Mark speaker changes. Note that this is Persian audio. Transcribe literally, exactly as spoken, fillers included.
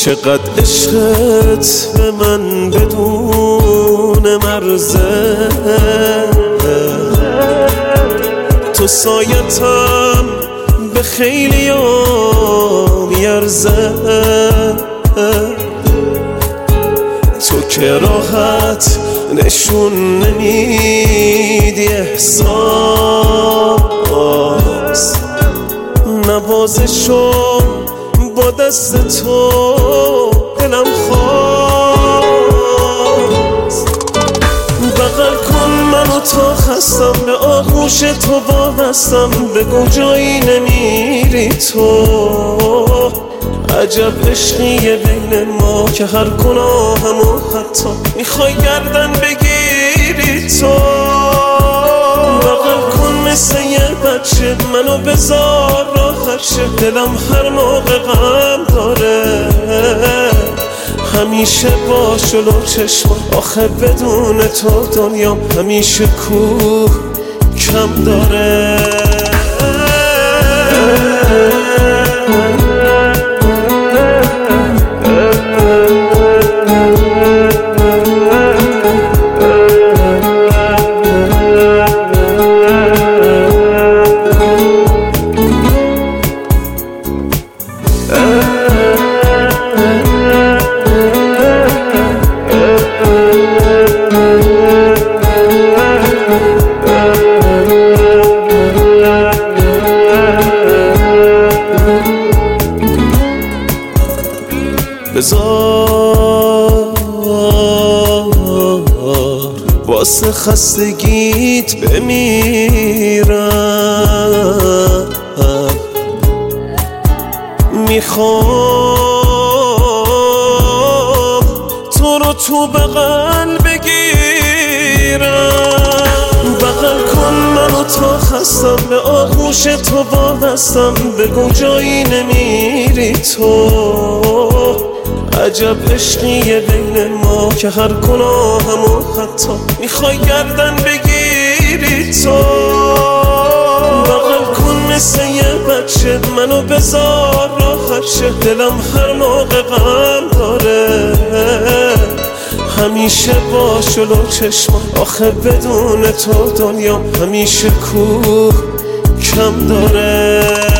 Speaker 1: چقدر عشقت به من بدون مرزه، تو سایتم به خیلی ها میارزه، تو که راحت نشون نمیدی احساس، نوازشو با دست تو دلم خواست. بغل کن منو تا خستم، به آغوش تو وابستم، بگو جایی نمیری تو. عجب عشقیه بین ما که هر گناهمو حتی میخوای گردن بگیری تو. بغل کن مثل یه بچه منو بذار راحت شه، دلم هر موقع غم داره همیشه با جلو چشم، آخه بدون تو دنیا همیشه کوه کم داره. بذار واسه خستگیت بمیرم، میخوام تو رو تو بغل بگیرم. بغل کن منو تا خستم، به آغوش تو وابستم، بگو جایی نمیری تو. عجب عشقیه بین ما که هر گناهمو حتی میخوای گردن بگیری تو. بغل کن مثل یه بچه منو بذار راحت شه، دلم هر موقع غم داره همیشه با جلو چشم، آخه بدون تو دنیا همیشه کوه کم داره.